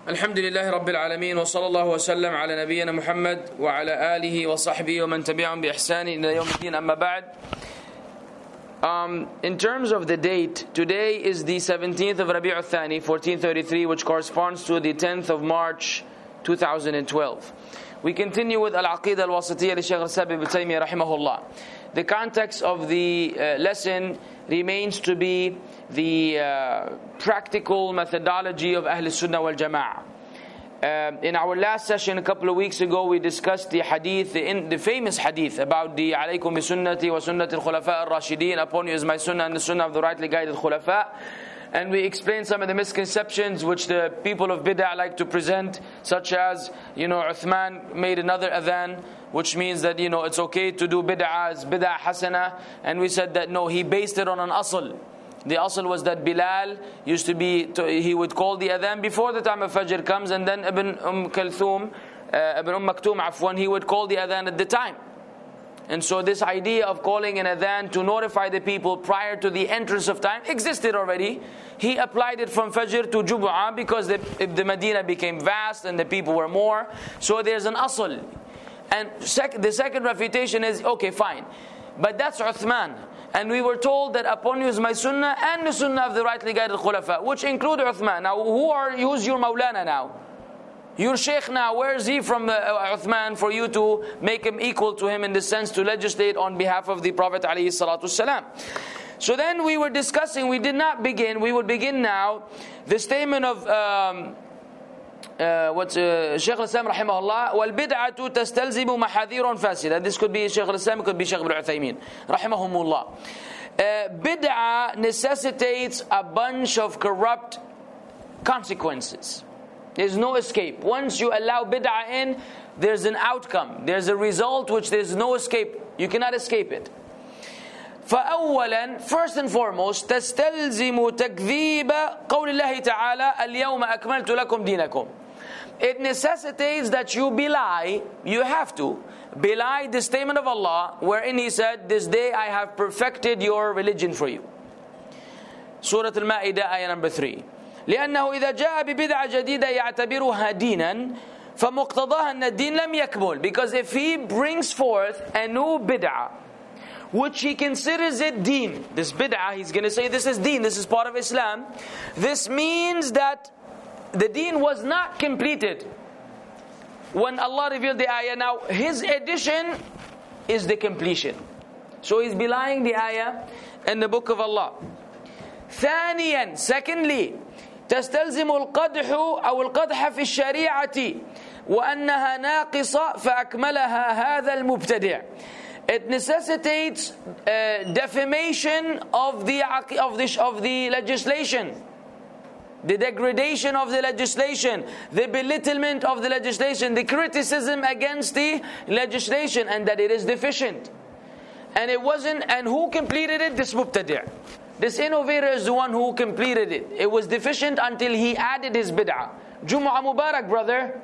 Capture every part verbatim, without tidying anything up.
الحمد لله رب العالمين وصلى الله وسلم على نبينا محمد وعلى آله وصحبه ومن تبعهم بإحسان إلى يوم الدين أما بعد. Um, in terms of the date, today is the seventeenth of Rabi' al-Thani, fourteen thirty-three, which corresponds to the tenth of March, two thousand twelve. We continue with Al-Aqidah Al-Wasitiyya li Shaykh al-Islam ibn Taymiyyah rahimahullah. The context of the uh, lesson remains to be the uh, practical methodology of Ahl Sunnah wal Jama'ah. Uh, in our last session a couple of weeks ago, we discussed the hadith, the, in, the famous hadith about the alaykum bi sunnati wa sunnati al-khulafa al-rashidin, upon you is my sunnah and the sunnah of the rightly guided khulafa. And we explained some of the misconceptions which the people of bid'ah like to present, such as, you know, Uthman made another adhan, which means that, you know, it's okay to do bid'ah as bid'ah hasana. And we said that no, he based it on an asl. The asl was that Bilal used to be, he would call the adhan before the time of Fajr comes, and then Ibn Umm Kalthum, uh, Ibn Umm Maktoum, afwan, he would call the adhan at the time. And so this idea of calling an adhan to notify the people prior to the entrance of time existed already. He applied it from Fajr to Jumu'ah because the, if the Medina became vast and the people were more. So there's an asl. And sec- the second refutation is, okay, fine. But that's Uthman. And we were told that upon you is my sunnah and the sunnah of the rightly guided khulafa, which include Uthman. Now, who are, who's your Mawlana now? Your Sheikh now, where is he from uh, Uthman for you to make him equal to him in the sense to legislate on behalf of the Prophet alayhi salatu wasalam? So then we were discussing, we did not begin, we would begin now, the statement of um, uh, what's uh, Shaykh al-Islam rahimahullah, وَالْبِدْعَةُ تَسْتَلْزِمُ مَحَاذِيرٌ فَاسِدًا. This could be Shaykh al-Islam, it could be Shaykh ibn Uthaymin rahimahumullah. Uh, bid'ah necessitates a bunch of corrupt consequences. There's no escape. Once you allow bid'ah in, there's an outcome. There's a result which there's no escape. You cannot escape it. فأولا, first and foremost, تستلزم تكذيب قول الله تعالى اليوم أكملت لكم دينكم. It necessitates that you belie, you have to belie the statement of Allah wherein He said, this day I have perfected your religion for you. Surah Al-Ma'idah, ayah number three. لأنه إذا جاء ببدعة جديدة يعتبرها دينا فمقتضاها أن الدين لم يكمل. Because if he brings forth a new bid'ah which he considers it deen, this bid'ah, he's going to say this is deen, this is part of Islam, this means that the deen was not completed when Allah revealed the ayah. Now his addition is the completion, so he's belying the ayah in the book of Allah. ثانيا, secondly, تستلزم القدح أو القدح في الشريعة وأنها ناقصة فأكملها هذا المبتدع. It necessitates uh, defamation of the of the of the legislation, the degradation of the legislation, the belittlement of the legislation, the criticism against the legislation, and that it is deficient. And it wasn't. And who completed it? This mubtadi'. This innovator is the one who completed it. It was deficient until he added his bid'ah. Jumu'ah Mubarak, brother.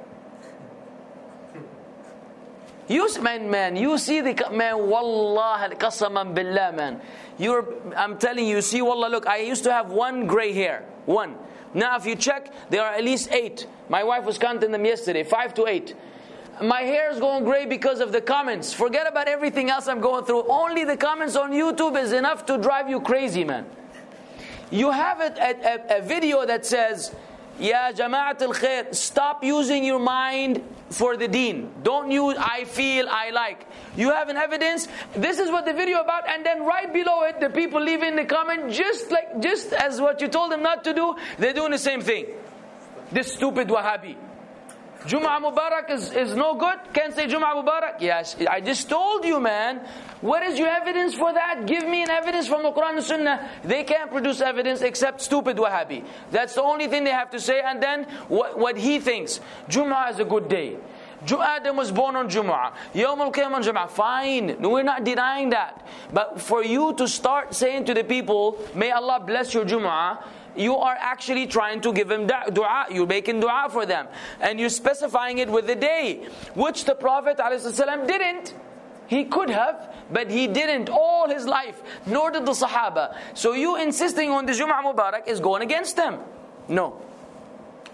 You, man, man, you see the, man, wallah, qasaman billah, man. You're, I'm telling you, see, wallah, look, I used to have one gray hair. One. Now, if you check, there are at least eight. My wife was counting them yesterday, five to eight. My hair is going gray because of the comments. Forget about everything else I'm going through. Only the comments on YouTube is enough to drive you crazy, man. You have a, a, a video that says, Ya Jama'at al-Khair, stop using your mind for the deen. Don't use I feel, I like. You have an evidence. This is what the video about. And then right below it, the people leave in the comment, just like, just as what you told them not to do, they're doing the same thing. This stupid Wahhabi. Jumu'ah Mubarak is, is no good? Can't say Jumu'ah Mubarak? Yes, I just told you, man. What is your evidence for that? Give me an evidence from the Quran and Sunnah. They can't produce evidence except stupid Wahhabi. That's the only thing they have to say. And then what, what he thinks. Jumu'ah is a good day. Adam was born on Jumu'ah. Yawm al-Qiyamah on Jumu'ah. Fine. No, we're not denying that. But for you to start saying to the people, may Allah bless your Jumu'ah, you are actually trying to give him dua. You're making dua for them. And you're specifying it with the day, which the Prophet ﷺ didn't. He could have, but he didn't all his life. Nor did the Sahaba. So you insisting on the Jumu'ah Mubarak is going against them. No.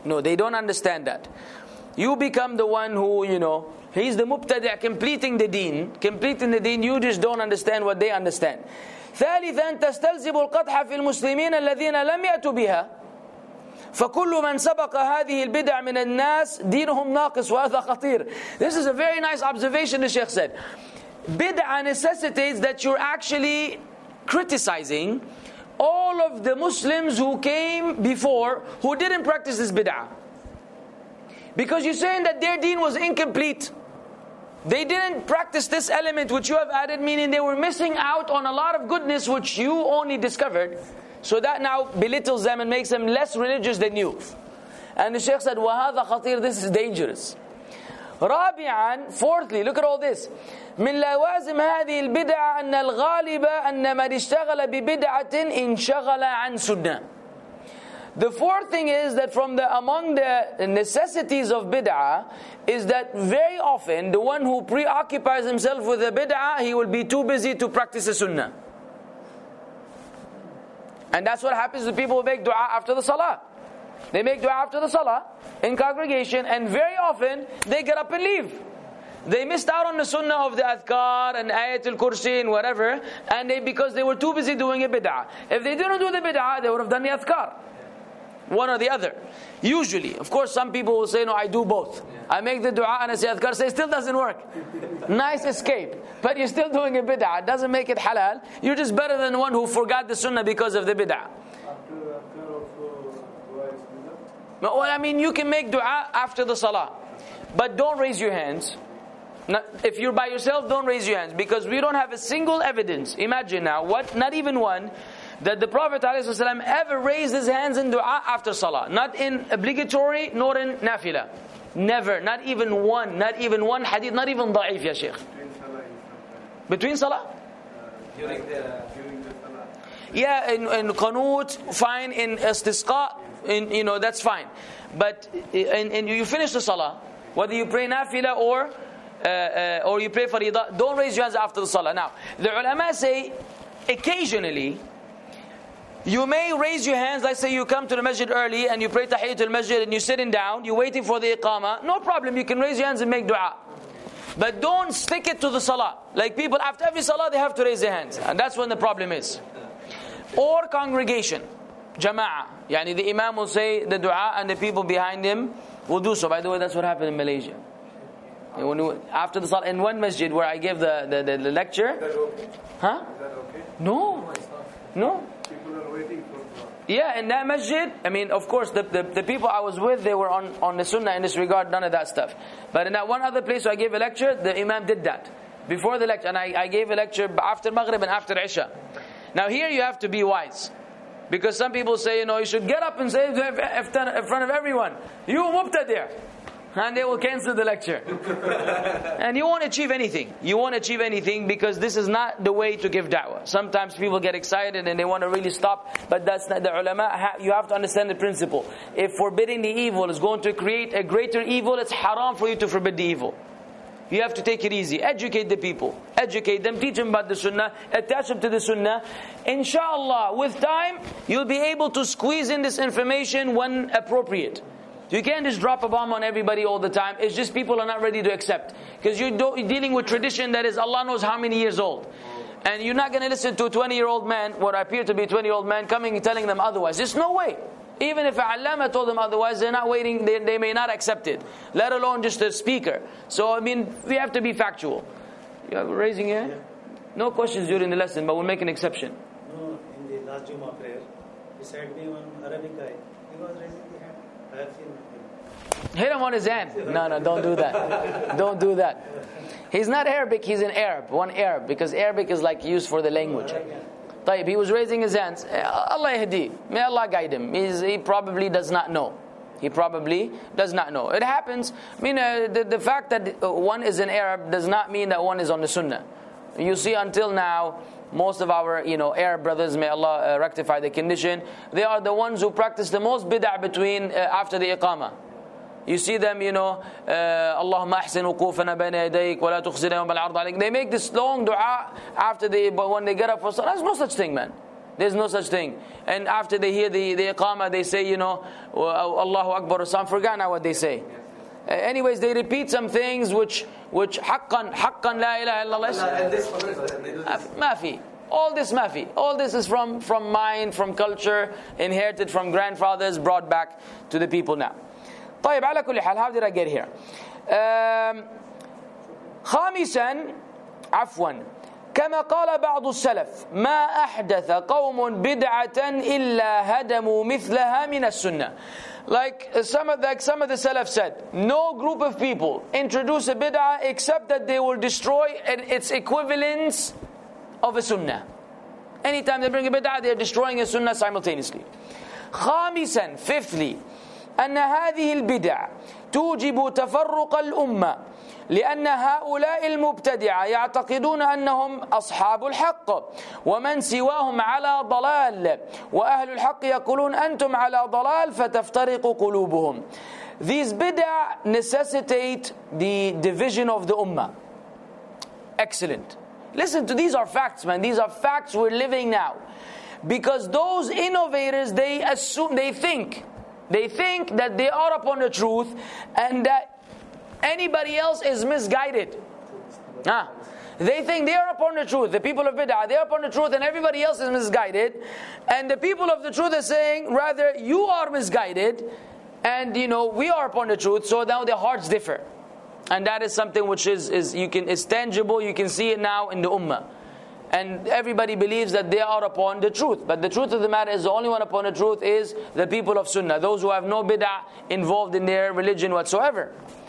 No, they don't understand that. You become the one who, you know, he's the mubtadi' completing the deen, completing the deen, you just don't understand what they understand. ثالثا تستلزم القدح في المسلمين الذين لم يأتوا بها فكل من سبق هذه البدع من الناس دينهم ناقص وهذا خطير. This is a very nice observation the Shaykh said. Bid'ah necessitates that you're actually criticizing all of the Muslims who came before who didn't practice this bid'ah. Because you're saying that their deen was incomplete. They didn't practice this element which you have added, meaning they were missing out on a lot of goodness which you only discovered. So that now belittles them and makes them less religious than you. And the Shaykh said, وَهَذَا خَطِير, this is dangerous. رابعا, fourthly, look at all this. من لوازم هذه البدعة أن الغالب أن من اشتغل ببدعة انشغل عن سنة. The fourth thing is that from the among the necessities of bid'ah is that very often the one who preoccupies himself with the bid'ah, he will be too busy to practice the sunnah. And that's what happens to people who make dua after the salah. They make dua after the salah in congregation, and very often they get up and leave. They missed out on the sunnah of the adhkar and ayatul kursi and whatever, and they because they were too busy doing a bid'ah. If they didn't do the bid'ah, they would have done the adhkar. One or the other. Usually. Of course, some people will say, no, I do both. I make the dua and I say adhkar. Say, it still doesn't work. Nice escape. But you're still doing a bid'ah. It doesn't make it halal. You're just better than one who forgot the sunnah because of the bid'ah. Well, I mean, you can make dua after the salah. But don't raise your hands. Not, if you're by yourself, don't raise your hands. Because we don't have a single evidence. Imagine now, what? Not even one. That the Prophet ﷺ ever raised his hands in dua after salah. Not in obligatory, nor in nafila. Never. Not even one. Not even one hadith. Not even da'if, ya Shaykh. Between salah? During the, during the salah. Yeah, in, in qanut, fine. In istisqa, in, you know, that's fine. But in, in, you finish the salah, whether you pray nafila or uh, uh, or you pray faridah, don't raise your hands after the salah. Now, the ulama say, occasionally, you may raise your hands. Let's say you come to the masjid early and you pray tahiyatul masjid and you're sitting down, you're waiting for the iqamah. No problem, you can raise your hands and make dua. But don't stick it to the salah. Like people, after every salah, they have to raise their hands. And that's when the problem is. Or congregation, jama'ah. Yani the imam will say the dua and the people behind him will do so. By the way, that's what happened in Malaysia. When we, after the salah, in one masjid where I gave the, the, the, the lecture. Is that okay? Huh? Is that okay? No. No. People are waiting for dua. Yeah, in that masjid, I mean, of course, the, the, the people I was with, they were on, on the sunnah in this regard, none of that stuff. But in that one other place where I gave a lecture, the imam did that. Before the lecture, and I, I gave a lecture after Maghrib and after Isha. Now here you have to be wise. Because some people say, you know, you should get up and say in front of everyone, you mubtadi'. And they will cancel the lecture. And you won't achieve anything. You won't achieve anything because this is not the way to give da'wah. Sometimes people get excited and they want to really stop, but that's not the ulama. You have to understand the principle. If forbidding the evil is going to create a greater evil, it's haram for you to forbid the evil. You have to take it easy. Educate the people. Educate them. Teach them about the sunnah. Attach them to the sunnah. Inshallah, with time, you'll be able to squeeze in this information when appropriate. You can't just drop a bomb on everybody all the time. It's just people are not ready to accept. Because you're, do- you're dealing with tradition that is Allah knows how many years old. And you're not going to listen to a twenty-year-old man, what appear to be a twenty-year-old man, coming and telling them otherwise. There's no way. Even if an allama told them otherwise, they're not waiting, they, they may not accept it. Let alone just a speaker. So, I mean, we have to be factual. You are raising your hand? Yeah. No questions during the lesson, but we'll make an exception. No, in the last Jummah prayer, beside me one Arabic guy, he was raising the hand. I have seen him. Hit him on his hand. No, no, don't do that. Don't do that. He's not Arabic, he's an Arab. One Arab, because Arabic is like used for the language. Tayyib, he was raising his hands. Allah yahdi. May Allah guide him. He's, he probably does not know. He probably does not know. It happens. I mean, uh, the, the fact that one is an Arab does not mean that one is on the Sunnah. You see, until now, most of our, you know, Arab brothers, may Allah uh, rectify the condition, they are the ones who practice the most bid'ah between uh, after the iqamah. You see them, you know, Allahumma ahsin wuqufana bayna yadayk wa la tukhzina yawm al-'ard alayk. They make this long dua after they, but when they get up for salah. There's no such thing, man. There's no such thing. And after they hear the, the iqamah, they say, you know, Allahu Akbar or something. Forgot now what they say. Uh, anyways, they repeat some things which, which haqqan, haqqan la ilaha illallah. And this they do this. Mafi. All this mafi. All this is from, from mind, from culture, inherited from grandfathers, brought back to the people now. طيب على كل حال, how did I get here? Um, خامسا عفوا كما قال بعض السلف ما أحدث قوم بدعة إلا هدموا مثلها من السنة. Like some of the, like some of the Salaf said, no group of people introduce a bid'ah except that they will destroy its equivalence of a sunnah. Anytime they bring a bid'ah, they are destroying a sunnah simultaneously. خامسا, fifthly, أن هذه البدع توجب تفرق الأمة لأن هؤلاء المبتدعة يعتقدون أنهم أصحاب الحق ومن سواهم على ضلال وأهل الحق يقولون أنتم على ضلال فتفترق قلوبهم. These bid'ah necessitate the division of the ummah. Excellent. Listen to, these are facts, man. These are facts we're living now. Because those innovators, they assume, they think, they think that they are upon the truth and that anybody else is misguided. Ah, they think they are upon the truth. The people of bid'ah, they are upon the truth and everybody else is misguided. And the people of the truth are saying, rather, you are misguided and, you know, we are upon the truth. So now their hearts differ. And that is something which is, is you can is tangible. You can see it now in the ummah. And everybody believes that they are upon the truth. But the truth of the matter is the only one upon the truth is the people of sunnah. Those who have no bid'ah involved in their religion whatsoever.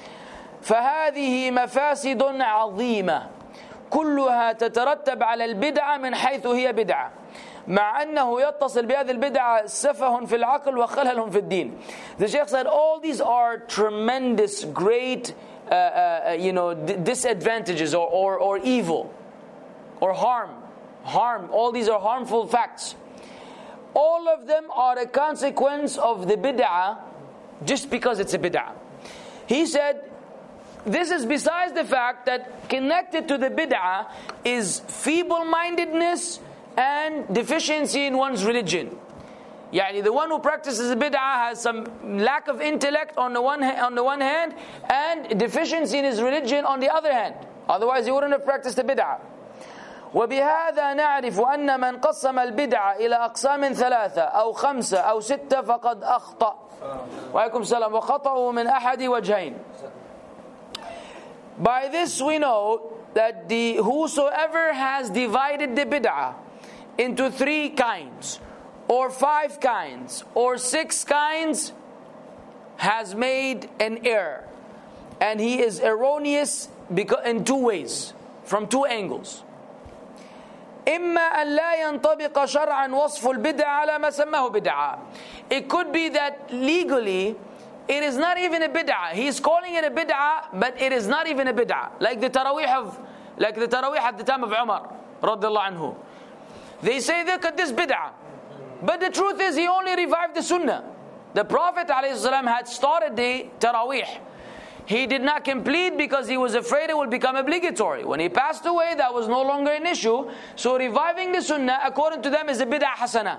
فهذه مفاسد عظيمة كلها تترتب على البدعة من حيث هي بدعة مع أنه يتصل بهذه البدعة سفه في العقل وخلل في الدين. The Shaykh said all these are tremendous, great uh, uh, you know, d- disadvantages or, or, or evil or harm. Harm. All these are harmful facts. All of them are a consequence of the bid'ah just because it's a bid'ah. He said, this is besides the fact that connected to the bid'ah is feeble-mindedness and deficiency in one's religion. Yani the one who practices the bid'ah has some lack of intellect on the one ha- on the one hand and deficiency in his religion on the other hand. Otherwise he wouldn't have practiced the bid'ah. وبهذا نعرف أن من قسم البدعة إلى أقسام ثلاثة أو خمسة أو ستة فقد أخطأ. وعليكم السلام. وخطأه من أحد وجهين. By this we know that the whosoever has divided the bid'ah into three kinds, or five kinds, or six kinds, has made an error. And he is erroneous in two ways, from two angles. إما أن لا ينطبق شرعا وصف البدعة على ما سماه بدعة. It could be that legally it is not even a bid'ah. He's calling it a bid'ah, but it is not even a bid'ah. Like the tarawih of, like the tarawih at the time of Umar, radiyallahu anhu. They say, look at this bid'ah. But the truth is, he only revived the sunnah. The Prophet ﷺ had started the tarawih. He did not complete because he was afraid it would become obligatory. When he passed away, that was no longer an issue. So reviving the sunnah, according to them, is a bid'ah hasana.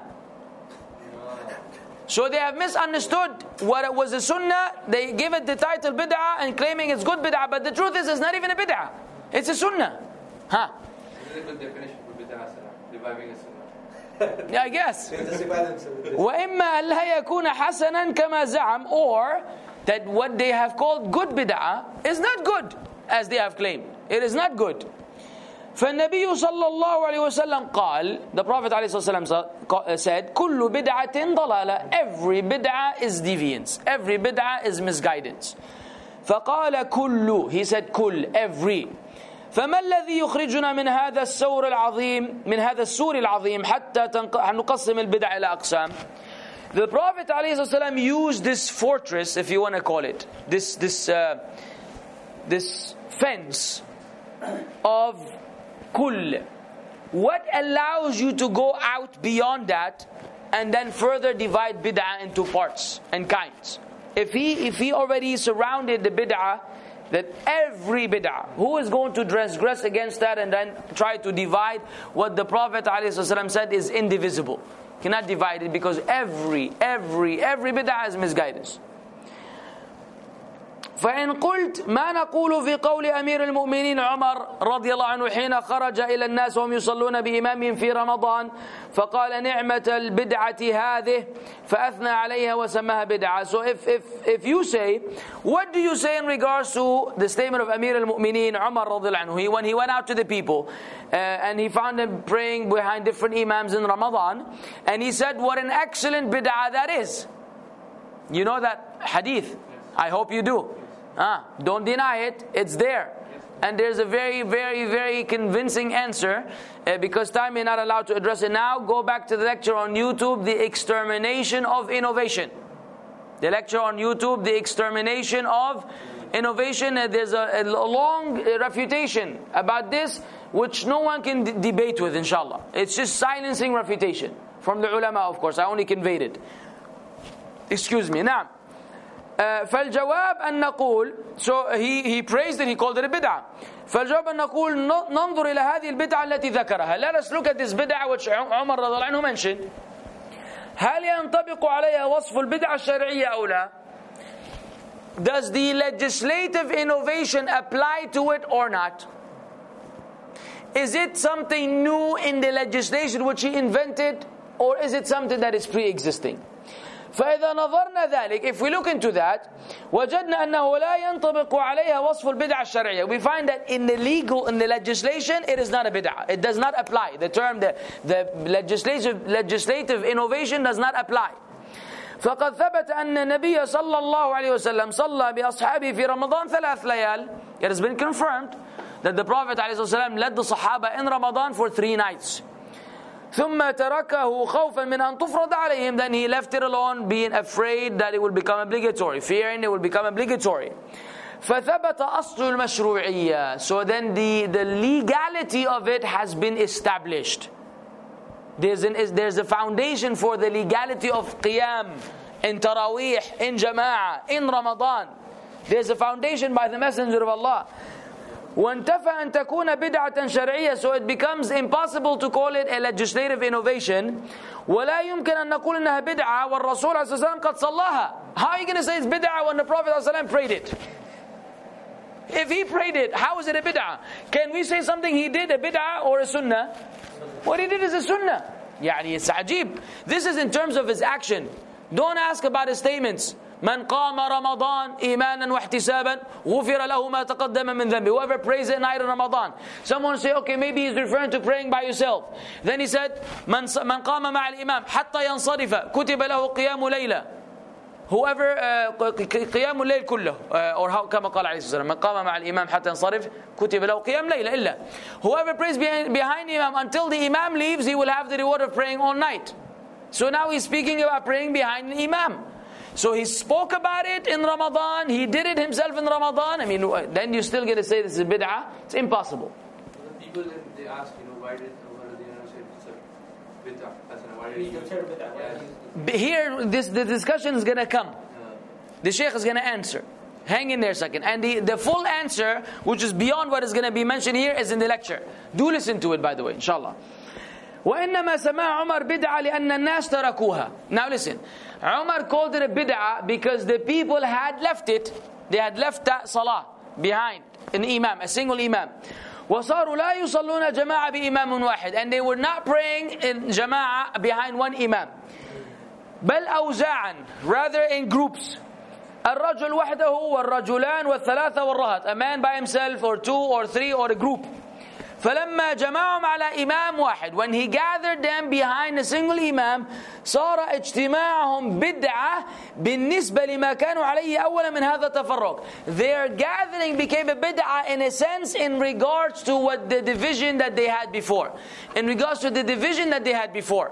So they have misunderstood what it was a sunnah. They give it the title bid'ah and claiming it's good bid'ah. But the truth is, it's not even a bid'ah. It's a sunnah. Huh? This is a good definition for bid'ah hasana, reviving a sunnah. Yeah, I guess. وَإِمَّا أَلَّا يَكُونَ حَسَنًا كَمَا زَعَمْ, or that what they have called good bid'ah is not good, as they have claimed. It is not good. فالنبي صلى الله عليه وسلم قال, the Prophet عليه الصلاة والسلام said, كل بدعة ضلالة. Every bid'ah is deviance. Every bid'ah is misguidance. فقال كل. He said كل, every. فما الذي يخرجنا من هذا السور العظيم من هذا السور العظيم حتى نقسم البدع إلى أقسام. The Prophet ﷺ used this fortress, if you want to call it, this this uh, this fence of kull. What allows you to go out beyond that and then further divide bid'ah into parts and kinds? If he if he already surrounded the bid'ah That every bid'ah, who is going to transgress against that and then try to divide what the Prophet ﷺ said is indivisible? Cannot divide it, because every, every, every bid'ah is misguidance. فإن قلت ما نقول في قول أمير المؤمنين عمر رضي الله عنه حين خرج إلى الناس وهم يصلون بإمامهم في رمضان فقال نعمة البدعة هذه فأثنى عليها وسماها بدعة. So if, if, if you say, what do you say in regards to the statement of Amir al-Mu'mineen Umar رضي الله عنه? He, when he went out to the people uh, and he found them praying behind different imams in Ramadan, and he said what an excellent bid'ah that is. You know that hadith? I hope you do. Ah, don't deny it, it's there. And there's a very, very, very convincing answer. Uh, because time may not allow to address it now, go back to the lecture on YouTube, The Extermination of Innovation. The lecture on YouTube, The Extermination of Innovation. Uh, there's a, a long refutation about this, which no one can d- debate with, inshallah. It's just silencing refutation. From the ulama, of course, I only conveyed it. Excuse me, now. فالجواب أن نقول, so he, he praised it, he called it a bid'ah. فالجواب أن نقول ننظر إلى هذه البدعة التي ذكرها. Let us look at this bid'ah which Umar رضي الله عنه mentioned. هل ينطبق عليها وصف البدعة الشرعية أو لا? Does the legislative innovation apply to it or not? Is it something new in the legislation which he invented, or is it something that is pre-existing? فإذا نظرنا ذلك, if we look into that, وجدنا أنه لا ينطبق عليها وصف البدعة الشرعية. We find that in the legal, in the legislation, it is not a bid'ah. It does not apply. The term, the, the legislative, legislative innovation does not apply. فقد ثبت أن النبي صلى الله عليه وسلم صلى بأصحابه في رمضان ثلاث ليال. It has been confirmed that the Prophet عليه الصلاة والسلام led the Sahaba in Ramadan for three nights. ثم تركه خوفا من أن تفرض عليهم. Then he left it alone, being afraid that it will become obligatory, fearing it will become obligatory. فثبت أصل المشروعية. So then the, the legality of it has been established. There's, an, there's a foundation for the legality of qiyam, in Taraweeh, in Jama'ah, in Ramadan. There's a foundation by the Messenger of Allah. وانتفى أن تكون بدعة شرعية. So it becomes impossible to call it a legislative innovation. ولا يمكن أن نقول إنها بدعة والرسول عليه الصلاة والسلام قد صلاها. How are you going to say it's بدعة when the Prophet عليه الصلاة والسلام prayed it? If he prayed it, how is it a bid'ah? Can we say something he did a bid'ah or a sunnah? What he did is a sunnah. يعني it's عجيب. This is in terms of his action. Don't ask about his statements. من قام رمضان إيمانا واحتسابا غفر له ما تقدم من ذنبه. Whoever prays at night in Ramadan. Someone say, okay, maybe he's referring to praying by yourself. Then he said, من من قام مع الإمام حتى ينصرف كتب له قيام ليلة. Whoever قيام الليل كله, or how كما قال عليه الصلاة والسلام, من قام مع الإمام حتى ينصرف كتب له قيام ليلة إلا. Whoever prays behind, behind Imam until the Imam leaves, he will have the reward of praying all night. So now he's speaking about praying behind the Imam. So he spoke about it in Ramadan. He did it himself in Ramadan. I mean, then you still get to say this is bid'ah? It's impossible. The people, they ask, you know, why did Umar say it's a bid'ah? That's why did he? Yes. Here, this the discussion is going to come. The Shaykh is going to answer. Hang in there a second. And the, the full answer, which is beyond what is going to be mentioned here, is in the lecture. Do listen to it, by the way, inshallah. وإنما سماع عمر بدعة لأن الناس تركوها. Now listen, Umar called it a bid'ah because the people had left it. They had left that salah behind an imam, a single imam. وصاروا لا يصلون جماعة بإمام واحد, and they were not praying in jama'ah behind one imam. بل أوزاعا, rather in groups. الرجل وحده والرجلان والثلاثة والرهط. A man by himself, or two or three, or a group. فلما جمعهم على إمام واحد, when he gathered them behind a single imam, صار اجتماعهم بدعة بالنسبة لما كانوا عليه أولا من هذا التفرق. Their gathering became a bid'ah in a sense in regards to what the division that they had before. In regards to the division that they had before.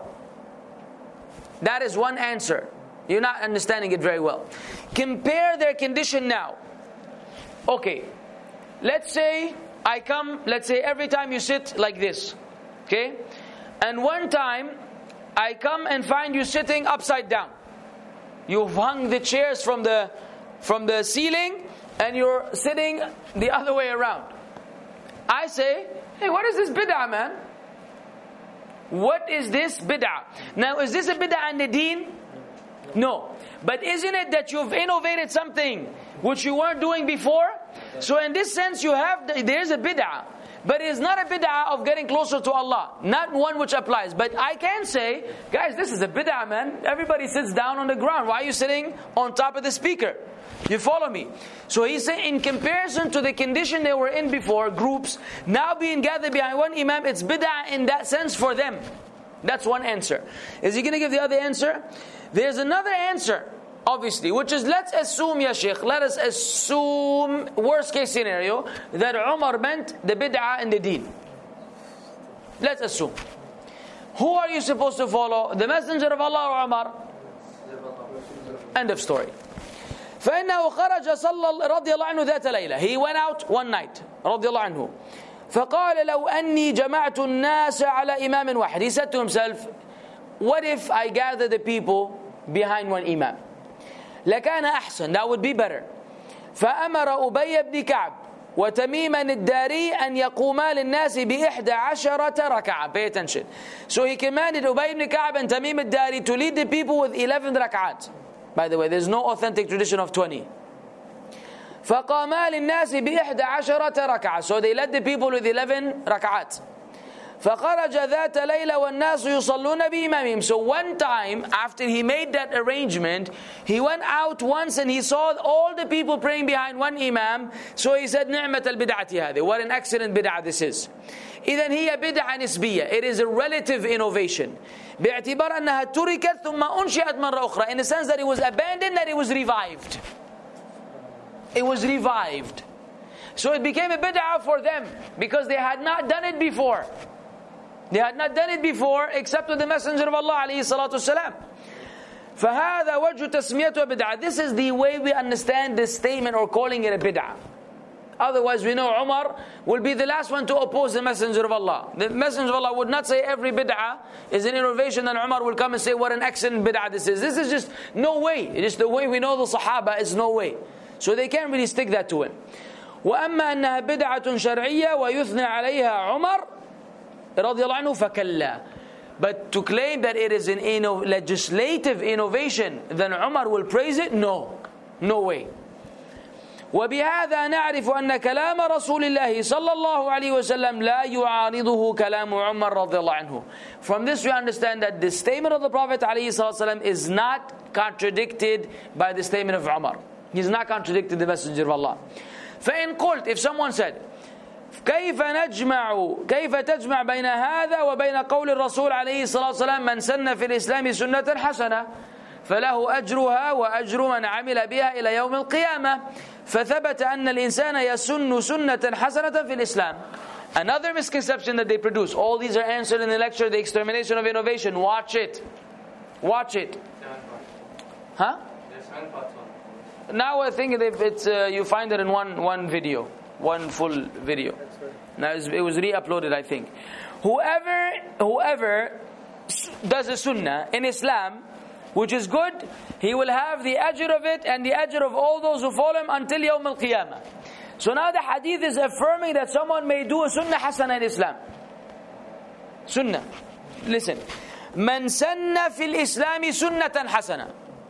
That is one answer. You're not understanding it very well. Compare their condition now. Okay, let's say I come, let's say every time you sit like this, okay? And one time, I come and find you sitting upside down. You've hung the chairs from the from the ceiling and you're sitting the other way around. I say, hey, what is this bid'ah, man? What is this bid'ah? Now, is this a bid'ah in the deen? No. But isn't it that you've innovated something which you weren't doing before? So in this sense, you have the, there's a bid'ah. But it is not a bid'ah of getting closer to Allah. Not one which applies. But I can say, guys, this is a bid'ah, man. Everybody sits down on the ground. Why are you sitting on top of the speaker? You follow me? So he said, in comparison to the condition they were in before, groups, now being gathered behind one imam, it's bid'ah in that sense for them. That's one answer. Is he going to give the other answer? There's another answer, obviously, which is, let's assume, ya Shaykh, let us assume, worst case scenario, that Umar meant the bid'ah in the deen. Let's assume. Who are you supposed to follow? The Messenger of Allah or Umar? End of story. فإنه خرج صلى رضي الله عنه ذات ليلة. He went out one night رضي الله عنه. فقال لو أني جمعت الناس على إمام واحد. He said to himself, what if I gather the people behind one imam? لكان أحسن. That would be better. فأمر أبي بن كعب وتميما الداري أن يقوما للناس بإحدى عشرة ركعة. Pay attention. So he commanded Ubay ibn Ka'b and Tamim al-Dari to lead the people with eleven rak'at. By the way, there's no authentic tradition of twenty. فقاما للناس بإحدى عشرة ركعة. So they led the people with eleven rak'at. فخرج ذات ليلة والناس يصلون بإمامهم. So one time, after he made that arrangement, he went out once and he saw all the people praying behind one imam. So he said, نعمة البدعة هذه. What an excellent bid'ah this is. إذن هي بدعة نسبية. It is a relative innovation. باعتبار أنها تركت ثم أنشئت مرة أخرى. In the sense that it was abandoned, that it was revived. It was revived. So it became a bid'ah for them because they had not done it before. They had not done it before except with the Messenger of Allah عليه الصلاة والسلام. فهذا وجه تسميته بدعة. This is the way we understand this statement or calling it a bid'ah. Otherwise we know Umar will be the last one to oppose the Messenger of Allah. The Messenger of Allah would not say every bid'ah is an innovation, and Umar will come and say what an excellent bid'ah this is. This is just no way. It is the way we know the Sahaba is no way. So they can't really stick that to him. وأما أنها بدعة شرعية ويثنى عليها عمر رضي الله عنه فكلا. But to claim that it is an inno- legislative innovation, then Umar will praise it? No. No way. وبهذا نعرف أن كلام رسول الله صلى الله عليه وسلم لا يعارضه كلام عمر رضي الله عنه. From this we understand that the statement of the Prophet عليه الصلاة والسلام is not contradicted by the statement of Umar. He's not contradicted the Messenger of Allah. فإن قلت, if someone said, كيف نجمع كيف تجمع بين هذا وبين قول الرسول عليه الصلاة والسلام من سن في الإسلام سنة حسنة فله أجرها وأجر من عمل بها إلى يوم القيامة فثبت أن الإنسان يسن سنة حسنة في الإسلام. Another misconception that they produce. All these are answered in the lecture, The Extermination of Innovation. Watch it. Watch it. Huh? Now I think if it's uh, you find it in one one video, one full video. Now it was re-uploaded, I think. Whoever whoever does a sunnah in Islam, which is good, he will have the ajr of it and the ajr of all those who follow him until Yawm al-Qiyamah. So now the hadith is affirming that someone may do a sunnah hasana in Islam. Sunnah. Listen. Man sanna fil islami sunnatan hasana.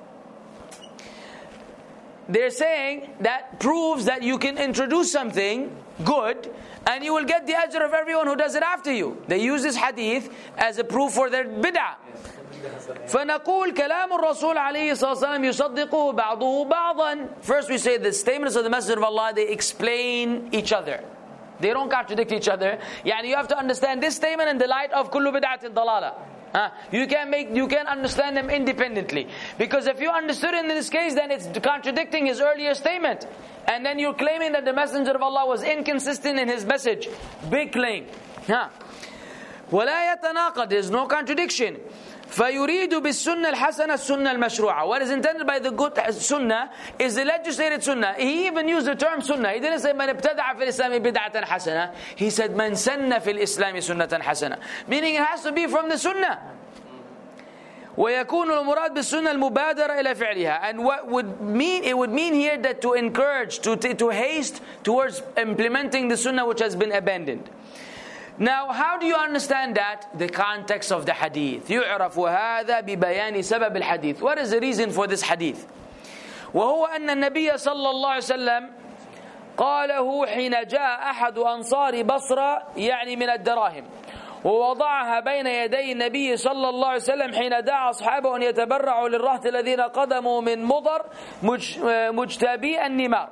They're saying that proves that you can introduce something good and you will get the ajr of everyone who does it after you. They use this hadith as a proof for their bid'ah. فنقول كلام الرسول عليه الصلاة والسلام يصدقه بعضه بعضا. First we say the statements of the Messenger of Allah, they explain each other. They don't contradict each other. Yani you have to understand this statement in the light of كل بدعة ضلالة. Huh? You can't make, you can't understand them independently. Because if you understood it in this case, then it's contradicting his earlier statement. And then you're claiming that the Messenger of Allah was inconsistent in his message. Big claim. Huh? ولا يتناقض. There's no contradiction. فيريد بالسنة الحسنة السنة المشروعة. What is intended by the good sunnah is the legislated sunnah. He even used the term sunnah. He didn't say من ابتدع في الإسلام بدعة حسنة. He said من سن في الإسلام سنة حسنة. Meaning it has to be from the sunnah. ويكون المراد بالسنة المبادرة إلى فعلها. And what would mean, it would mean here that to encourage, to, to haste towards implementing the sunnah which has been abandoned. Now, how do you understand that? The context of the hadith. يعرف هذا ببيان سبب الحديث. What is the reason for this hadith? وهو أن النبي صلى الله عليه وسلم قاله حين جاء أحد أنصار بصرة يعني من الدراهم ووضعها بين يدي النبي صلى الله عليه وسلم حين دعا أصحابه أن يتبرعوا للرهط الذين قدموا من مضر مجتبي النمار.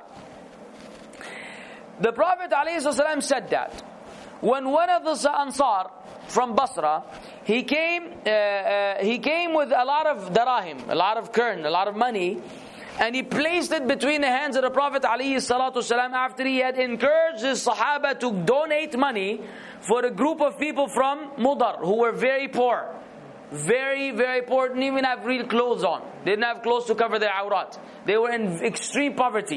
The Prophet ﷺ said that when one of the Ansar from Basra, he came, uh, uh, he came with a lot of darahim, a lot of kern, a lot of money, and he placed it between the hands of the Prophet ﷺ after he had encouraged his Sahaba to donate money for a group of people from Mudar who were very poor. Very, very poor, didn't even have real clothes on. They didn't have clothes to cover their awrat. They were in extreme poverty.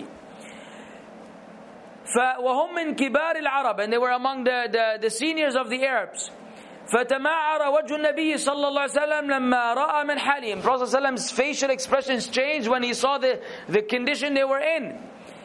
وهم من كبار العرب, and they were among the, the, the seniors of the Arabs. فتمعر وجه النبي صلى الله عليه وسلم لما رأى من حالهم. Prophet ﷺ's facial expressions changed when he saw the, the condition they were in.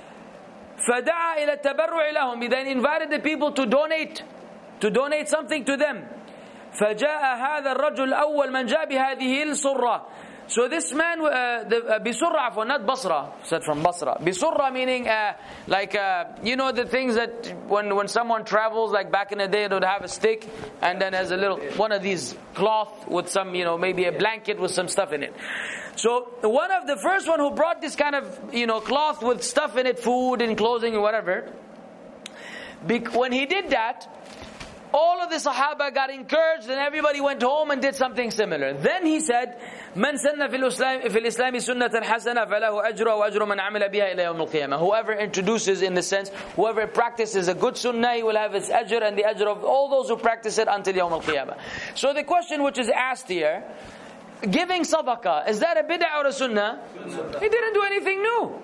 فدعا إلى التبرع لهم. He then invited the people to donate, to donate something to them. فجاء هذا الرجل الأول من جاء بهذه الصرة. So this man, uh, the, uh, Bisurra, for not Basra, said from Basra. Bisurra meaning uh, like, uh, you know the things that when, when someone travels, like back in the day, they would have a stick and then has a little, one of these cloth with some, you know, maybe a blanket with some stuff in it. So one of the first one who brought this kind of, you know, cloth with stuff in it, food and clothing and whatever, when he did that, all of the Sahaba got encouraged and everybody went home and did something similar. Then he said, من سن في الإسلام في الإسلام سنة حسنة فله أجر وأجر من عمل بها إلى يوم القيامة. Whoever introduces, in the sense, whoever practices a good sunnah, he will have his ajr and the ajr of all those who practice it until يوم القيامة. So the question which is asked here, giving sadaqah, is that a bid'ah or a sunnah? He didn't do anything new.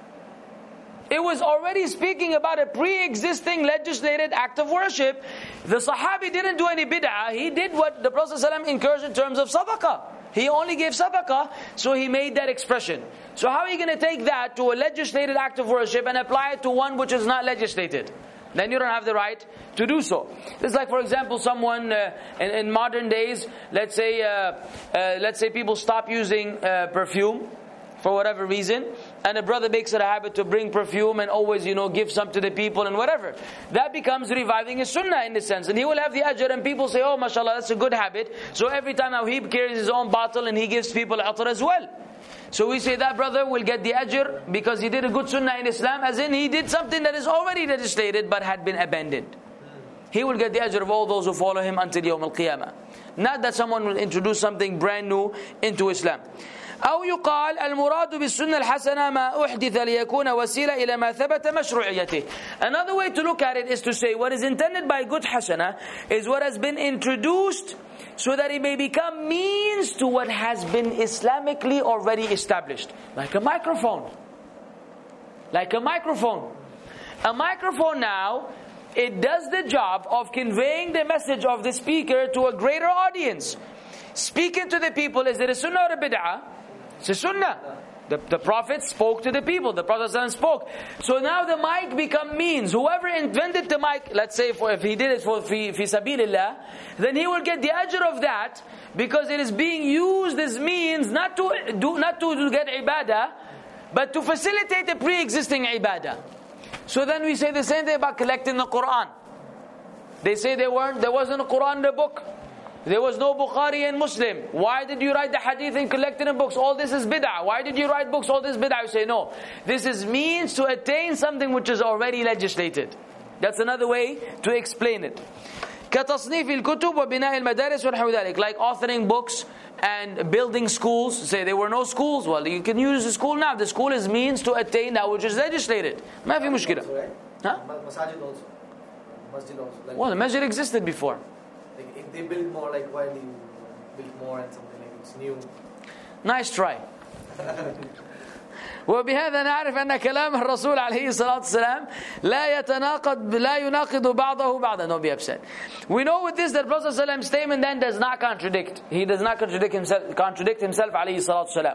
It was already speaking about a pre-existing legislated act of worship. The Sahabi didn't do any bid'ah. He did what the Prophet ﷺ encouraged in terms of sadaqah. He only gave sadaqah, so he made that expression. So how are you going to take that to a legislated act of worship and apply it to one which is not legislated? Then you don't have the right to do so. It's like, for example, someone uh, in, in modern days, let's say, uh, uh, let's say people stop using uh, perfume for whatever reason, and a brother makes it a habit to bring perfume and always, you know, give some to the people and whatever. That becomes reviving his sunnah in the sense. And he will have the ajr, and people say, oh, mashallah, that's a good habit. So every time now he carries his own bottle and he gives people atar as well. So we say that brother will get the ajr because he did a good sunnah in Islam, as in he did something that is already legislated but had been abandoned. He will get the ajr of all those who follow him until Yawm al-Qiyamah. Not that someone will introduce something brand new into Islam. أو يقال المراد بالسنة الحسنة ما أحدث ليكون وسيلة إلى ما ثبت مشروعيته. Another way to look at it is to say what is intended by good hasana is what has been introduced so that it may become means to what has been Islamically already established. Like a microphone. Like a microphone. A microphone now, it does the job of conveying the message of the speaker to a greater audience. Speaking to the people, is it a sunnah or a bid'ah? It's a sunnah. The, the Prophet spoke to the people. The Prophet ﷺ spoke. So now the mic become means. Whoever invented the mic, let's say for, if he did it for fi, fi sabilillah, then he will get the ajr of that because it is being used as means not to do not to get ibadah, but to facilitate the pre-existing ibadah. So then we say the same thing about collecting the Quran. They say there weren't, there wasn't a Quran in the book. There was no Bukhari and Muslim. Why did you write the hadith and collect it in books? All this is bid'ah. Why did you write books? All this bid'ah. You say no. This is means to attain something which is already legislated. That's another way to explain it. كتصنيف الكتب وبناء المدارس ونحو ذلك. Like authoring books and building schools. Say there were no schools. Well, you can use the school now. The school is means to attain that which is legislated. ما في مشكلة. Huh? Masajid also. Masjid also. Like well, the masjid existed before. Like if they build more, like why do you build more and something like it's new? Nice try. وبهذا نعرف أن كلام الرسول عليه الصلاة والسلام لا يتناقض لا يناقض بعضه بعضا. Don't be upset. We know with this that Prophet ﷺ's statement then does not contradict. He does not contradict himself, contradict himself عليه الصلاة والسلام.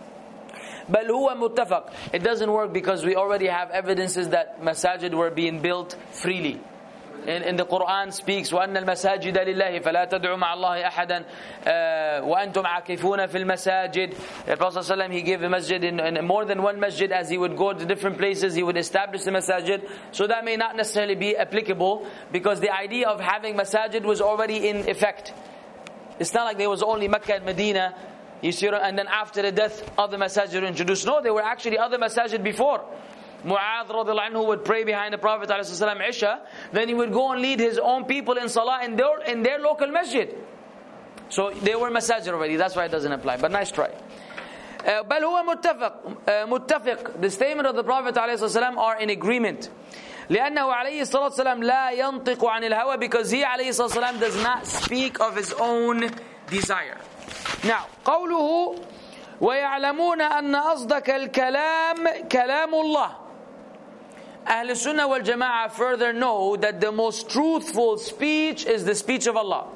بل هو متفق. It doesn't work because we already have evidences that masajid were being built freely. In, in the Quran speaks وَأَنَّ الْمَسَاجِدَ لِلَّهِ فَلَا تَدْعُوا مَعَ اللَّهِ أَحَدًا وَأَنْتُمْ عَاكِفُونَ فِي الْمَسَاجِدِ. The Prophet ﷺ, he gave a masjid in, in more than one masjid. As he would go to different places, he would establish the masajid. So that may not necessarily be applicable because the idea of having masajid was already in effect. It's not like there was only Mecca and Medina, you see, and then after the death other masajid were introduced. No, there were actually other masajid before. Mu'adh radiallahu anhu would pray behind the Prophet ﷺ Isha, then he would go and lead his own people in salah in their, in their local masjid. So they were masajid already, that's why it doesn't apply, but nice try. Uh, بل هو متفق, uh, متفق. The statement of the Prophet ﷺ are in agreement. لأنه عليه الصلاة والسلام لا ينطق عن الهوى, because he عليه الصلاة والسلام does not speak of his own desire. Now, قوله ويعلمون أن أصدق الكلام كلام الله. Ahl Sunnah wal Jama'ah further know that the most truthful speech is the speech of Allah.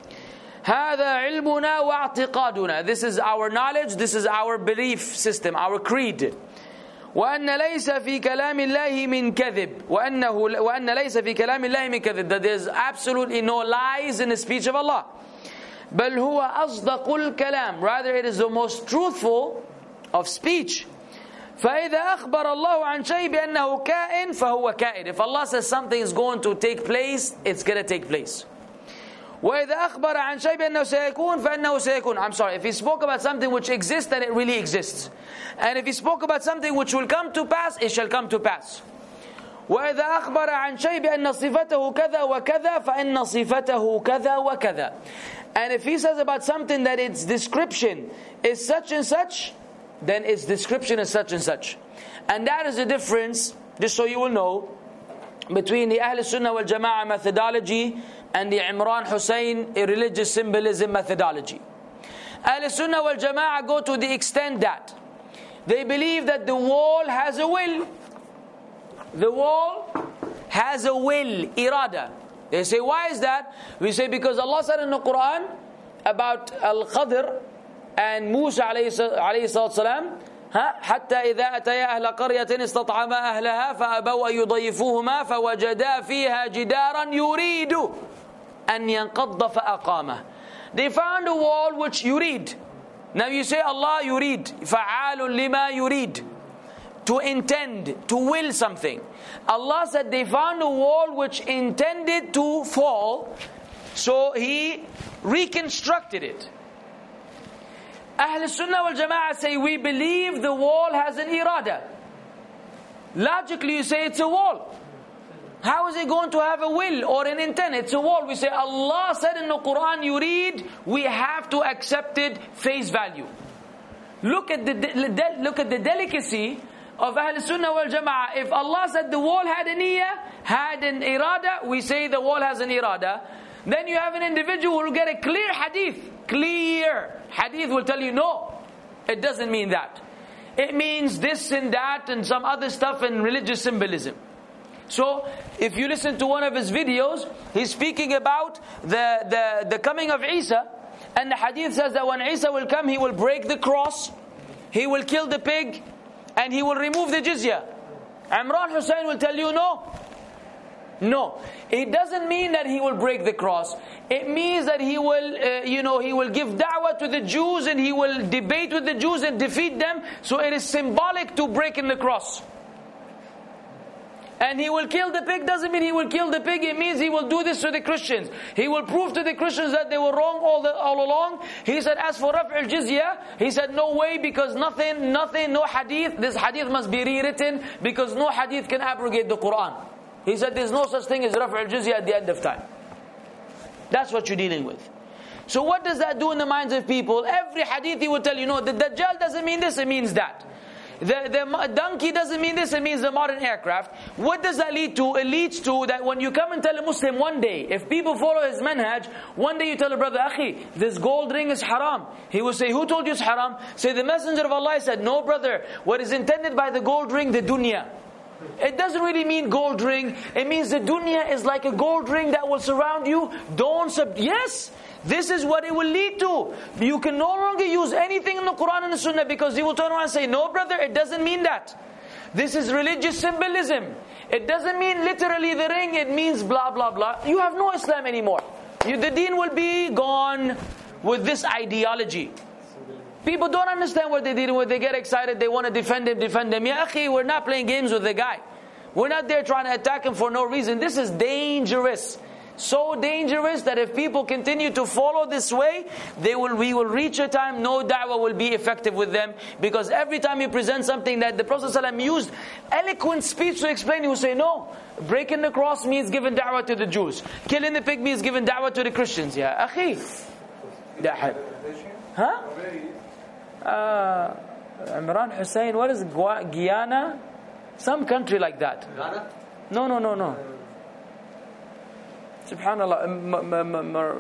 هذا علمنا واعتقادنا. This is our knowledge, this is our belief system, our creed. وأن ليس في كلام الله من كذب. وأنه وأن ليس في كلام الله من كذب. That there is absolutely no lies in the speech of Allah. بل هو أصدق الكلام. Rather, it is the most truthful of speech. فإذا أخبر الله عن شيء بأنه كائن فهو كائن. If Allah says something is going to take place, it's going to take place. وإذا أخبر عن شيء بأنه سيكون فإنه سيكون. I'm sorry, if he spoke about something which exists, then it really exists. And if he spoke about something which will come to pass, it shall come to pass. وإذا أخبر عن شيء بأن صفته كذا وكذا فإن صفته كذا وكذا. And if he says about something that its description is such and such, then its description is such and such. And that is the difference, just so you will know, between the Ahl Sunnah wal Jama'ah methodology and the Imran Hussein religious symbolism methodology. Ahl Sunnah wal Jama'ah go to the extent that they believe that the wall has a will. The wall has a will, irada. They say, why is that? We say, because Allah said in the Quran about Al-Khadr and Musa alayhi salatu salam, حتى إذا أتيا أهل قرية استطعما أهلها فأبوا أن يضيفوهما فوجدا فيها جدارا يريد أن ينقض فأقامه. They found a wall which yurid. Now you say Allah yurid, فعال لما yurid, to intend, to will something. Allah said they found a wall which intended to fall, so He reconstructed it. Ahl Sunnah wal Jama'ah say we believe the wall has an irada. Logically you say it's a wall. How is it going to have a will or an intent? It's a wall. We say Allah said in the Quran yurid, we have to accept it face value. Look at the de- look at the delicacy of Ahl Sunnah wal Jama'ah. If Allah said the wall had an niyyah, had an irada, we say the wall has an irada. Then you have an individual who will get a clear hadith. Clear hadith will tell you, no, it doesn't mean that. It means this and that and some other stuff and religious symbolism. So, if you listen to one of his videos, he's speaking about the, the, the coming of Isa. And the hadith says that when Isa will come, he will break the cross, he will kill the pig, and he will remove the jizya. Imran Hussein will tell you, no. No, it doesn't mean that he will break the cross. It means that he will, uh, you know, he will give da'wah to the Jews and he will debate with the Jews and defeat them. So it is symbolic to breaking the cross. And he will kill the pig doesn't mean he will kill the pig. It means he will do this to the Christians. He will prove to the Christians that they were wrong all the, all along. He said, as for Raf' al-Jizya, he said, no way, because nothing, nothing, no hadith. This hadith must be rewritten because no hadith can abrogate the Quran. He said, there's no such thing as Raf' al-Jizya at the end of time. That's what you're dealing with. So what does that do in the minds of people? Every hadith he will tell you, no, the Dajjal doesn't mean this, it means that. The, the donkey doesn't mean this, it means the modern aircraft. What does that lead to? It leads to that when you come and tell a Muslim one day, if people follow his manhaj, one day you tell a brother, Akhi, this gold ring is haram. He will say, who told you it's haram? Say, the Messenger of Allah said, no brother, what is intended by the gold ring, the dunya. It doesn't really mean gold ring. It means the dunya is like a gold ring that will surround you. Don't sub... Yes! This is what it will lead to. You can no longer use anything in the Quran and the Sunnah because you will turn around and say, no brother, it doesn't mean that. This is religious symbolism. It doesn't mean literally the ring, it means blah blah blah. You have no Islam anymore. You, the deen will be gone with this ideology. People don't understand what they're dealing with. They get excited, they want to defend him, defend him. Ya akhi, we're not playing games with the guy. We're not there trying to attack him for no reason. This is dangerous. So dangerous that if people continue to follow this way, they will we will reach a time no da'wah will be effective with them. Because every time you present something that the Prophet ﷺ used eloquent speech to explain, he will say, no, breaking the cross means giving da'wah to the Jews. Killing the pig means giving da'wah to the Christians. Ya akhi. Huh? Uh, Imran Hussein, what is Guyana? Some country like that. No, no, no, no. Subhanallah,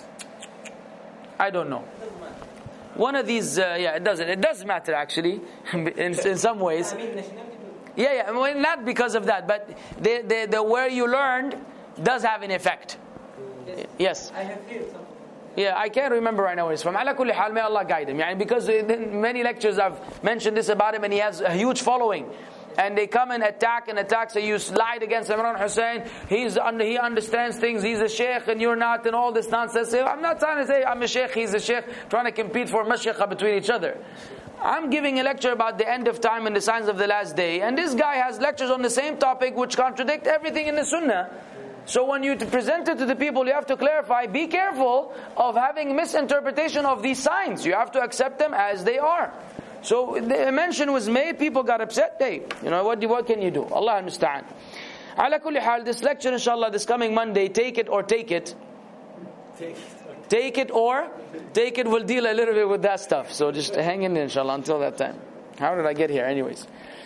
I don't know. One of these, uh, yeah, it doesn't. It does matter actually, in, in some ways. Yeah, yeah. Well, not because of that, but the, the the where you learned does have an effect. Yes. I have heard something. Yeah, I can't remember right now where it's from. Ala kulli hal, may Allah guide him. Yani because in many lectures I've mentioned this about him, and he has a huge following. And they come and attack and attack. So you lied against Imran Hussein. He's under, he understands things. He's a sheikh and you're not, and all this nonsense. So I'm not trying to say I'm a sheikh, he's a sheikh, trying to compete for mashayikha between each other. I'm giving a lecture about the end of time and the signs of the last day. And this guy has lectures on the same topic which contradict everything in the Sunnah. So when you present it to the people, you have to clarify, be careful of having misinterpretation of these signs. You have to accept them as they are. So the mention was made, people got upset. Hey, you know what? What can you do? Allah understand. Ala kulli hal, this lecture, inshallah, this coming Monday, take it or take it. Take it. Take it or take it. We'll deal a little bit with that stuff. So just hang in there, inshallah, until that time. How did I get here, anyways?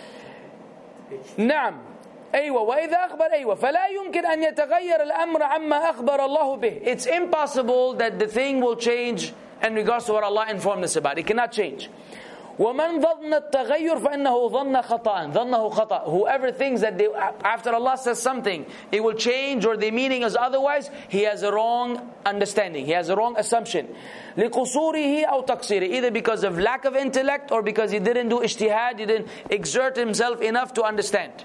نعم. أيوة وإذا أخبر أيوة فلا يمكن أن يتغير الأمر عما أخبر الله به. It's impossible that the thing will change in regards to what Allah informed us about. It cannot change. وَمَنْ ظَنَّ التَّغَيُّرْ فَإِنَّهُ ظَنَّ خَطَأً ظَنَّهُ خَطَأً. Whoever thinks that they, after Allah says something, it will change or the meaning is otherwise, he has a wrong understanding. He has a wrong assumption. لِقُصُورِهِ أَوْ تَقْصِيرِهِ. Either because of lack of intellect or because he didn't do ijtihad, he didn't exert himself enough to understand.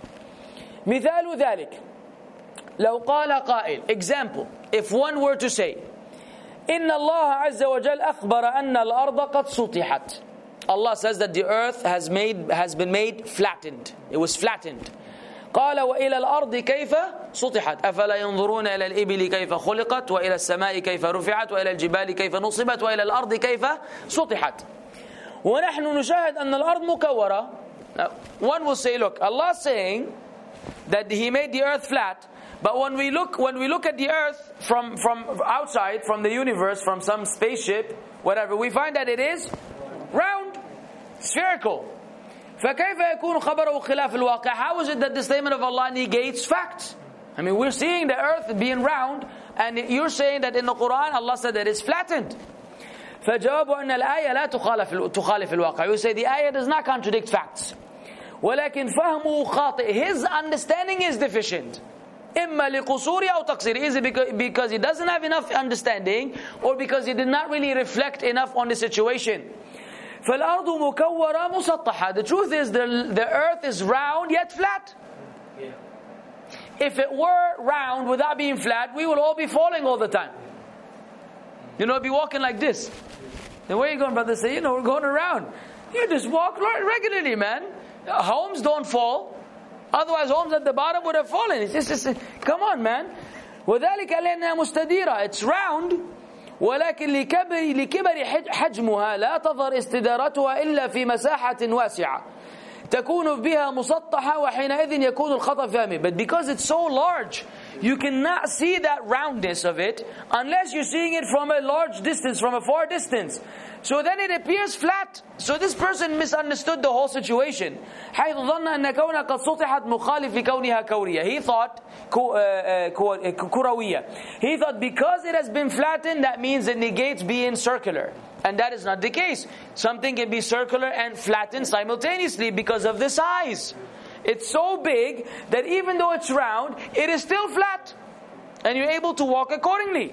مثال ذلك لو قال قائل. Example, if one were to say إن الله عز وجل أخبر أن الأرض قد سطحت. Allah says that the earth has made has been made flattened. It was flattened. قال وإلى الأرض كيف سطحت أفلا ينظرون إلى الإبل كيف خلقت وإلى السماء كيف رفعت وإلى الجبال كيف نصبت وإلى الأرض كيف سطحت ونحن نشاهد أن الأرض مكورة. Now, one will say, look, Allah is saying that He made the earth flat, but when we look when we look at the earth from from outside, from the universe, from some spaceship, whatever, we find that it is round, spherical. فكيف يكون خبره خلاف الواقع? How is it that the statement of Allah negates facts? I mean, we're seeing the earth being round, and you're saying that in the Quran Allah said that it's flattened. فجواب أن الآية لا تخالف تخالف الواقع. You say the ayah does not contradict facts. ولكن فهمه خاطئ. His understanding is deficient. إما لقصور أو تقصير. Is it because, because he doesn't have enough understanding, or because he did not really reflect enough on the situation? فالأرض مكورة مسطحة. The truth is the, the earth is round yet flat. Yeah. If it were round without being flat, we would all be falling all the time. You know, be walking like this. Then where are you going, brother? Say, you know, we're going around. You just walk regularly, man. Homes don't fall. Otherwise, homes at the bottom would have fallen. It's just, it's, come on, man. وذلك لأنها مستديرة. It's round. ولكن لكبر لكبر حجمها لا تظهر استدارتها إلا في مساحة واسعة تكون بها مسطحة وحينئذ يكون الخطأ فيها. But because it's so large, You cannot see that roundness of it unless you're seeing it from a large distance, from a far distance. So then it appears flat. So this person misunderstood the whole situation. حيث ظن أن كونها قد سطحت مخالف لكونها كورية. He thought كروية. He thought because it has been flattened, that means it negates being circular. And that is not the case. Something can be circular and flattened simultaneously because of the size. It's so big that even though it's round, it is still flat. And you're able to walk accordingly.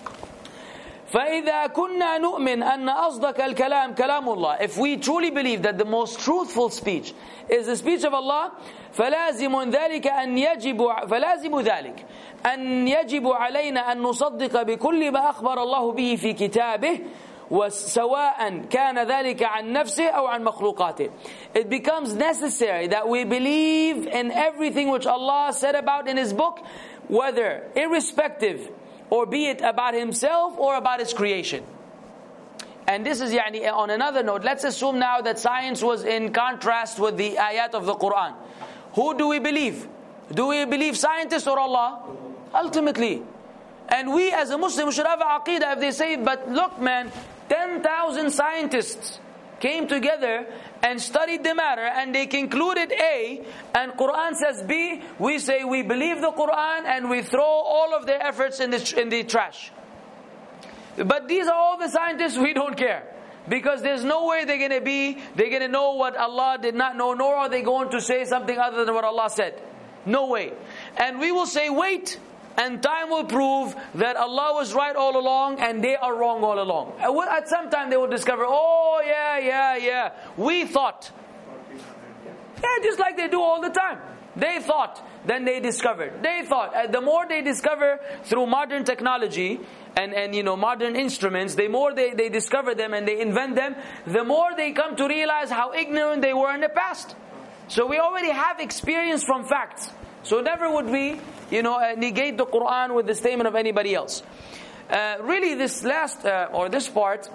فَإِذَا كُنَّا نُؤْمِنْ أَنَّ أَصْدَقَ الْكَلَامِ كَلَامُ اللَّهِ. If we truly believe that the most truthful speech is the speech of Allah, فَلَازِمٌ ذَلِكَ أَنْ يَجِبُ فَلَازِمُ ذَلِكَ أَنْ يَجِبُ عَلَيْنَا أَنْ نُصَدِّقَ بِكُلِّ مَا أَخْبَرَ اللَّهُ بِهِ فِي كِتَابِهِ وَسَوَاءً كَانَ ذَلِكَ عَنْ نَفْسِهِ أَوْ عَنْ مَخْلُوقَاتِهِ. It becomes necessary that we believe in everything which Allah said about in His book, whether irrespective or be it about Himself or about His creation. And this is yani, on another note, let's assume now that science was in contrast with the ayat of the Quran. Who do we believe? Do we believe scientists or Allah? Ultimately. And we as a Muslim should have an aqidah if they say, but look man, ten thousand scientists came together and studied the matter and they concluded A and Quran says B, we say we believe the Quran and we throw all of their efforts in the, in the trash. But these are all the scientists, we don't care. Because there's no way they're going to be, they're going to know what Allah did not know, nor are they going to say something other than what Allah said. No way. And we will say wait, and time will prove that Allah was right all along and they are wrong all along. At some time they will discover, oh yeah, yeah, yeah, we thought. Yeah, just like they do all the time. They thought, then they discovered. They thought. The more they discover through modern technology and, and you know modern instruments, the more they, they discover them and they invent them, the more they come to realize how ignorant they were in the past. So we already have experience from facts. So never would we, you know, uh, negate the Quran with the statement of anybody else. Uh, really, this last, uh, or this part,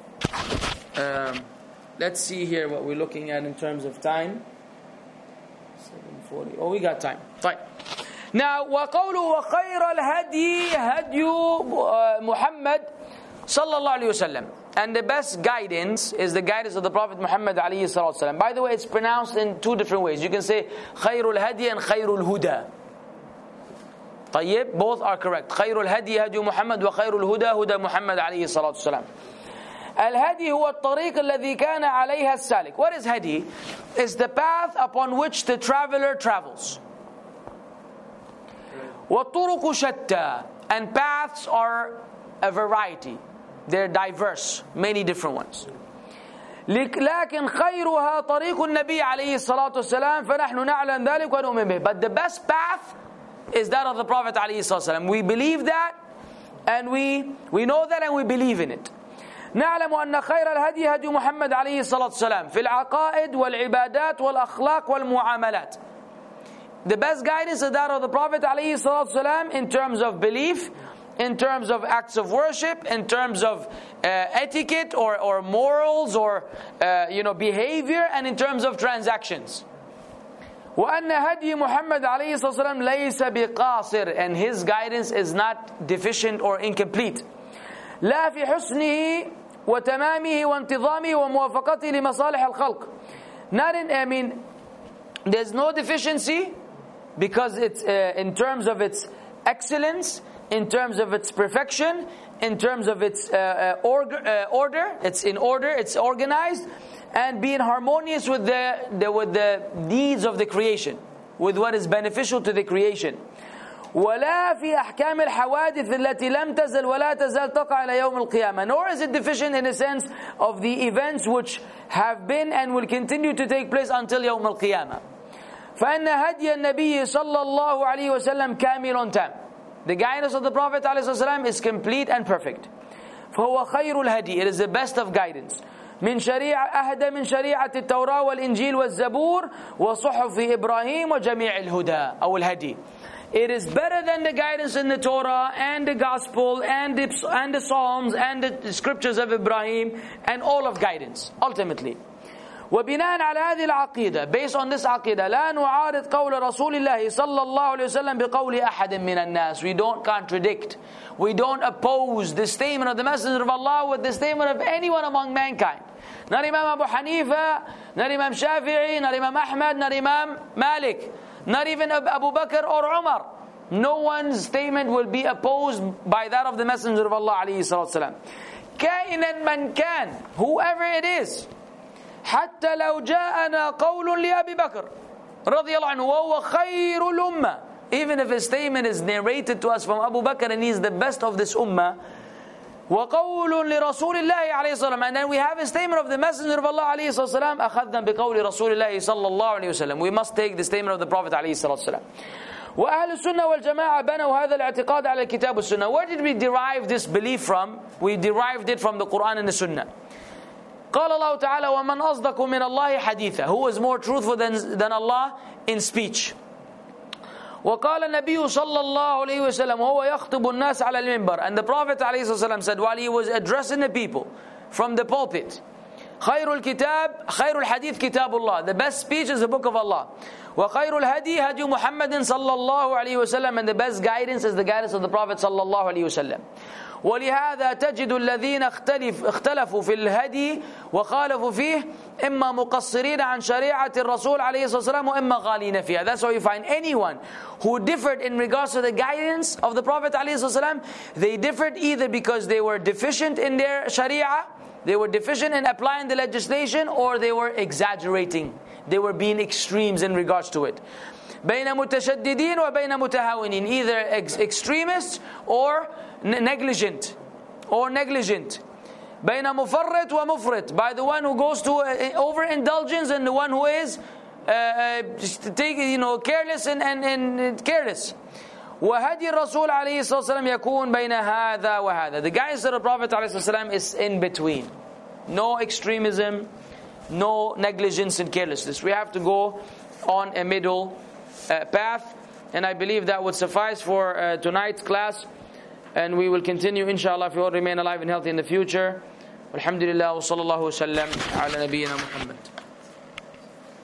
um, let's see here what we're looking at in terms of time. seven forty. Oh, we got time. Fine. Now, وَقَوْلُهُ وَخَيْرَ الْهَدْيِ هَدْيُ Muhammad sallallahu alayhi wa sallam. And the best guidance is the guidance of the Prophet Muhammad alayhi salatu wasalam. By the way, it's pronounced in two different ways. You can say khairul hadi and khairul huda. طيب, both are correct. Khairul hadi hadi Muhammad wa khairul huda huda Muhammad alayhi salatu wasalam. Al-hadi huwa at-tariq alladhi kana alayha as-salik. What is hadi? It's the path upon which the traveler travels. وَالطُّرُقُ شَتَّى. And paths are a variety. They're diverse, many different ones. لكن خيرها طريق النبي عليه الصلاة والسلام فنحن نعلم ذلك ونؤمن به. But the best path is that of the Prophet عليه الصلاة والسلام. We believe that, and we we know that, and we believe in it. نعلم أن خير الهدي هدي محمد عليه الصلاة والسلام في العقائد والعبادات والأخلاق والمعاملات. The best guidance is that of the Prophet عليه الصلاة والسلام in terms of belief, in terms of acts of worship, in terms of uh, etiquette or, or morals or uh, you know behavior, and in terms of transactions. وأن هدي محمد عليه الصلاة والسلام ليس بقاصر, and his guidance is not deficient or incomplete. لا في حسنه وتمامه وانتظامه وموافقته لمصالح الخلق. Not in, I mean, there's no deficiency because it's uh, in terms of its excellence, in terms of its perfection, in terms of its uh, uh, org- uh, order, it's in order, it's organized, and being harmonious with the, the with the needs of the creation, with what is beneficial to the creation. ولا في أحكام الحوادث التي لم تزل ولا تزال تقع إلى يوم القيامة. Nor is it deficient in the sense of the events which have been and will continue to take place until يوم القيامة. فإن هدي النبي صلى الله عليه وسلم كامل تام. The guidance of the Prophet ﷺ is complete and perfect. فهو خير الهدي. It is the best of guidance. من شريعة أهدى من شريعة التوراة والإنجيل والزبور وصحف إبراهيم وجميع الهدى أو الهدي. It is better than the guidance in the Torah and the Gospel and the, and the Psalms and the scriptures of Ibrahim and all of guidance, ultimately. وبناء على هذه العقيدة, based on this عقيدة, لا نعارض قول رسول الله صلى الله عليه وسلم بقول أحد من الناس. We don't contradict, we don't oppose the statement of the Messenger of Allah with the statement of anyone among mankind. Not Imam Abu Hanifa, not Imam Shafi'i, not Imam Ahmad, not Imam Malik, not even Abu Bakr or Umar. No one's statement will be opposed by that of the Messenger of Allah عليه الصلاة والسلام. كائنا من كان, whoever it is, حتى لو جاءنا قول لأبي بكر رضي الله عنه وهو خير الأمة, even if his statement is narrated to us from Abu Bakr and he is the best of this ummah, وقول لرسول الله عليه الصلاة والسلام, and then we have a statement of the Messenger of Allah عليه الصلاة والسلام, أخذنا بقول رسول الله صلى الله عليه وسلم. We must take the statement of the Prophet عليه الصلاة والسلام. وأهل السنة والجماعة بنوا هذا الاعتقاد على الكتاب والسنة. Where did we derive this belief from? We derived it from the Quran and the Sunnah. قال الله تعالى ومن أصدق من الله حديثا, who is more truthful than, than Allah in speech. وقال النبي صلى الله عليه وسلم وهو يخطب الناس على المنبر, and the Prophet عليه الصلاة والسلام said while he was addressing the people from the pulpit, خير الكتاب خير الحديث كتاب الله, the best speech is the book of Allah. وخير الهدي هدي محمد صلى الله عليه وسلم, and the best guidance is the guidance of the Prophet صلى الله عليه وسلم. ولهذا تجد الذين اختلف اختلفوا في الهدي وخالفوا فيه إما مقصرين عن شريعة الرسول عليه الصلاة والسلام وإما غالين فيها. That's why you find anyone who differed in regards to the guidance of the Prophet عليه الصلاة والسلام, they differed either because they were deficient in their sharia, they were deficient in applying the legislation, or they were exaggerating, they were being extremes in regards to it. بين متشددين وبين متهاونين, either ex- extremists or negligent or negligent. بين مفرط ومفرط, by the one who goes to uh, overindulgence and the one who is uh, uh, take, you know, careless and, and, and careless. وهدي الرسول عليه الصلاة والسلام يكون بين هذا وهذا. The guidance of the Prophet عليه الصلاة والسلام is in between. No extremism, no negligence and carelessness. We have to go on a middle uh, path, and I believe that would suffice for uh, tonight's class. And we will continue inshallah if we all remain alive and healthy in the future. Alhamdulillah wa sallallahu wa sallam ala nabiyyina Muhammad.